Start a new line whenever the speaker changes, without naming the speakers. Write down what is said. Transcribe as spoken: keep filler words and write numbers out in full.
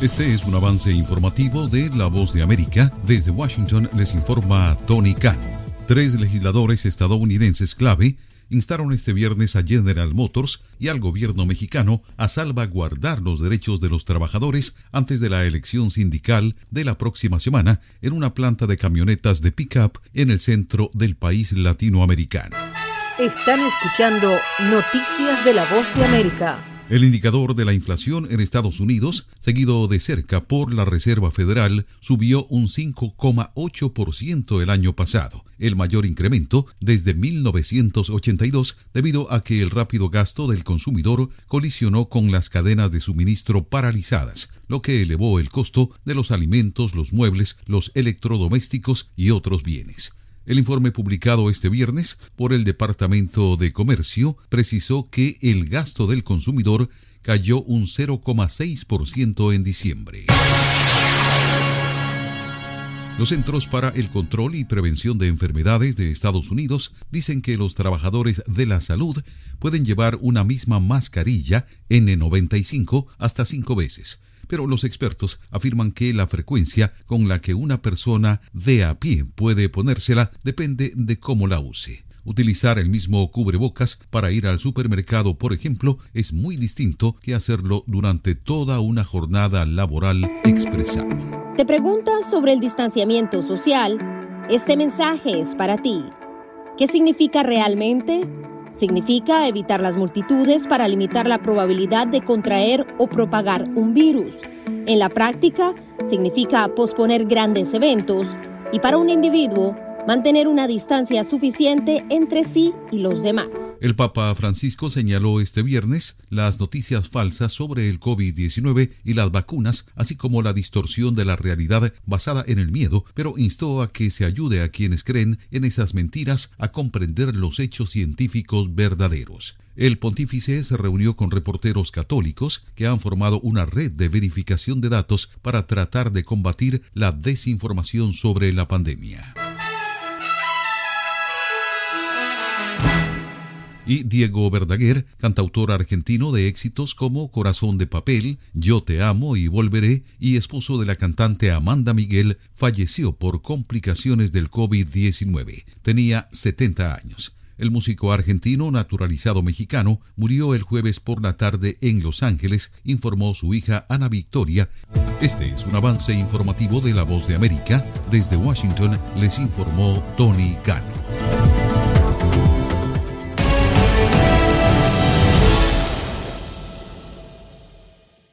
Este es un avance informativo de La Voz de América. Desde Washington les informa Tony Cano. Tres legisladores estadounidenses clave instaron este viernes a General Motors y al gobierno mexicano a salvaguardar los derechos de los trabajadores antes de la elección sindical de la próxima semana en una planta de camionetas de pick-up en el centro del país latinoamericano.
Están escuchando Noticias de La Voz de América.
El indicador de la inflación en Estados Unidos, seguido de cerca por la Reserva Federal, subió un cinco coma ocho por ciento el año pasado, el mayor incremento desde mil novecientos ochenta y dos, debido a que el rápido gasto del consumidor colisionó con las cadenas de suministro paralizadas, lo que elevó el costo de los alimentos, los muebles, los electrodomésticos y otros bienes. El informe publicado este viernes por el Departamento de Comercio precisó que el gasto del consumidor cayó un cero coma seis por ciento en diciembre. Los Centros para el Control y Prevención de Enfermedades de Estados Unidos dicen que los trabajadores de la salud pueden llevar una misma mascarilla N noventa y cinco hasta cinco veces. Pero los expertos afirman que la frecuencia con la que una persona de a pie puede ponérsela depende de cómo la use. Utilizar el mismo cubrebocas para ir al supermercado, por ejemplo, es muy distinto que hacerlo durante toda una jornada laboral expresada.
¿Te preguntas sobre el distanciamiento social? Este mensaje es para ti. ¿Qué significa realmente? Significa evitar las multitudes para limitar la probabilidad de contraer o propagar un virus. En la práctica, significa posponer grandes eventos y para un individuo, mantener una distancia suficiente entre sí y los demás.
El Papa Francisco señaló este viernes las noticias falsas sobre el covid diecinueve y las vacunas, así como la distorsión de la realidad basada en el miedo, pero instó a que se ayude a quienes creen en esas mentiras a comprender los hechos científicos verdaderos. El pontífice se reunió con reporteros católicos que han formado una red de verificación de datos para tratar de combatir la desinformación sobre la pandemia. Y Diego Verdaguer, cantautor argentino de éxitos como Corazón de Papel, Yo Te Amo y Volveré, y esposo de la cantante Amanda Miguel, falleció por complicaciones del covid diecinueve. Tenía setenta años. El músico argentino naturalizado mexicano murió el jueves por la tarde en Los Ángeles, informó su hija Ana Victoria. Este es un avance informativo de La Voz de América. Desde Washington les informó Tony Cano.